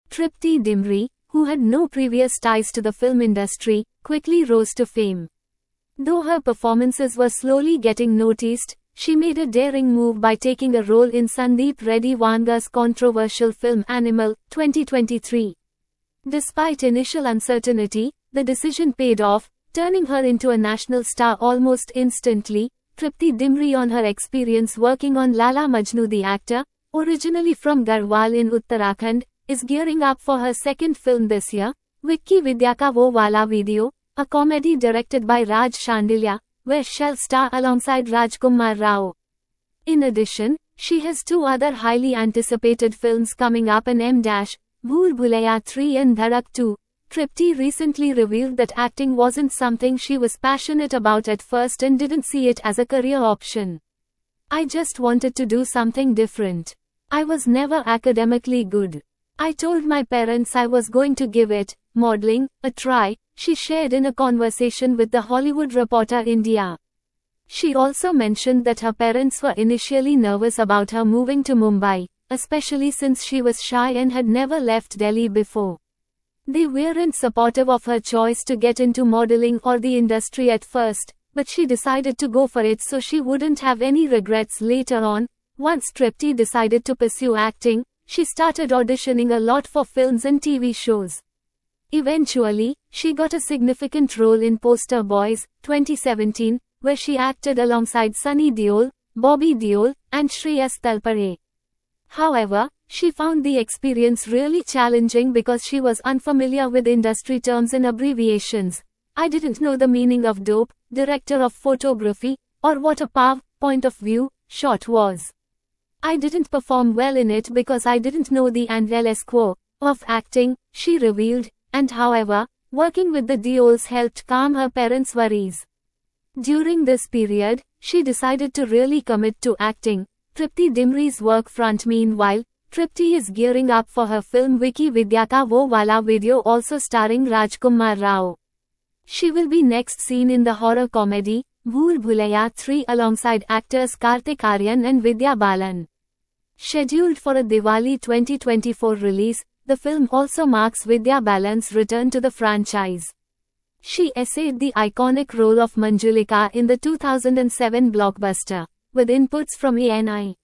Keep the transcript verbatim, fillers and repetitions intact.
Tripti Dimri, who had no previous ties to the film industry, quickly rose to fame. Though her performances were slowly getting noticed, she made a daring move by taking a role in Sandeep Reddy Vanga's controversial film Animal, twenty twenty-three. Despite initial uncertainty, the decision paid off, turning her into a national star almost instantly. Tripti Dimri, on her experience working on Lala Majnu, the actor, originally from Garhwal in Uttarakhand, is gearing up for her second film this year, Vicky Vidya Ka Wo Wala Video, a comedy directed by Raj Shandilya, where she'll star alongside Rajkumar Rao. In addition, she has two other highly anticipated films coming up in M. Bhool Bhulaiyaa three and Dhadak two. Tripti recently revealed that acting wasn't something she was passionate about at first and didn't see it as a career option. "I just wanted to do something different. I was never academically good. I told my parents I was going to give it, modeling, a try," she shared in a conversation with The Hollywood Reporter India. She also mentioned that her parents were initially nervous about her moving to Mumbai, especially since she was shy and had never left Delhi before. They weren't supportive of her choice to get into modeling or the industry at first, but she decided to go for it so she wouldn't have any regrets later on. Once Tripti decided to pursue acting, she started auditioning a lot for films and T V shows. Eventually, she got a significant role in Poster Boys, twenty seventeen, where she acted alongside Sunny Deol, Bobby Deol, and Shreyas Talpare. However, she found the experience really challenging because she was unfamiliar with industry terms and abbreviations. "I didn't know the meaning of dope, director of photography, or what a P O V, point of view, shot was. I didn't perform well in it because I didn't know the analysis of acting," she revealed, and however, working with the Deols helped calm her parents' worries. During this period, she decided to really commit to acting. Tripti Dimri's work front. Meanwhile, Tripti is gearing up for her film Vicky Vidya Ka Wo Wala Video, also starring Rajkumar Rao. She will be next seen in the horror comedy Bhool Bhulaiyaa three alongside actors Kartik Aaryan and Vidya Balan. Scheduled for a Diwali twenty twenty-four release, the film also marks Vidya Balan's return to the franchise. She essayed the iconic role of Manjulika in the two thousand seven blockbuster, with inputs from E N I